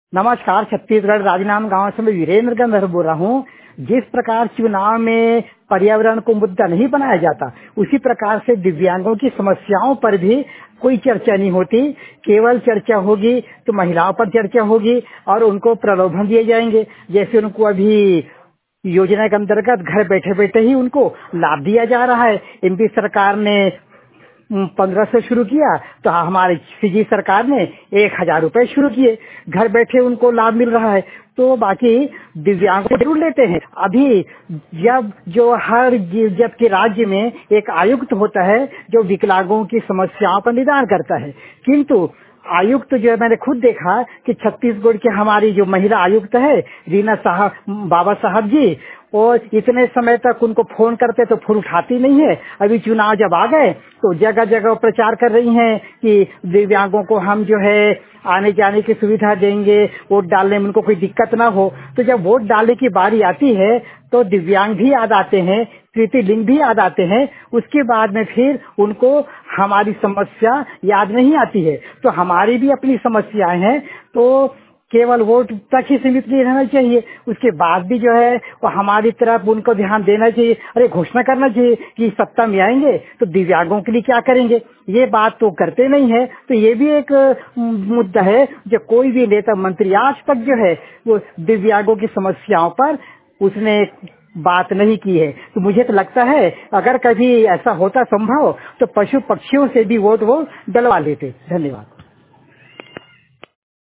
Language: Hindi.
नमस्कार। छत्तीसगढ़ राजनांदगांव गांव से मैं वीरेंद्र गंधर्व बोल रहा हूँ। जिस प्रकार चुनाव में पर्यावरण को मुद्दा नहीं बनाया जाता, उसी प्रकार से दिव्यांगों की समस्याओं पर भी कोई चर्चा नहीं होती। केवल चर्चा होगी तो महिलाओं पर चर्चा होगी और उनको प्रलोभन दिए जाएंगे। जैसे उनको अभी योजना के अंतर्गत घर बैठे बैठे ही उनको लाभ दिया जा रहा है। एमपी सरकार ने 15 से शुरू किया तो हमारी सीजी सरकार ने 1,000 रुपए शुरू किए। घर बैठे उनको लाभ मिल रहा है। तो बाकी दिव्यांग को जरूर लेते हैं। अभी जबकि राज्य में एक आयुक्त होता है जो विकलांगों की समस्याओं पर निदान करता है, किंतु आयुक्त जो है, मैंने खुद देखा कि छत्तीसगढ़ की हमारी जो महिला आयुक्त है रीना साहब, बाबा साहब जी, और इतने समय तक उनको फोन करते तो फोन उठाती नहीं है। अभी चुनाव जब आ गए तो जगह जगह प्रचार कर रही हैं कि दिव्यांगों को हम जो है आने जाने की सुविधा देंगे, वोट डालने में उनको कोई दिक्कत ना हो। तो जब वोट डालने की बारी आती है तो दिव्यांग भी याद आते हैं, तृतीय लिंग भी याद आते हैं। उसके बाद में फिर उनको हमारी समस्या याद नहीं आती है। तो हमारी भी अपनी समस्याएं हैं, तो केवल वोट तक ही सीमित नहीं रहना चाहिए। उसके बाद भी जो है वो हमारी तरफ उनको ध्यान देना चाहिए। अरे घोषणा करना चाहिए कि सत्ता में आएंगे तो दिव्यांगों के लिए क्या करेंगे। ये बात तो करते नहीं है। तो ये भी एक मुद्दा है जो कोई भी नेता मंत्री आज तक जो है वो दिव्यांगों की समस्याओं पर उसने बात नहीं की है। तो मुझे तो लगता है अगर कभी ऐसा होता संभव तो पशु पक्षियों से भी वोट वो डलवा लेते। धन्यवाद।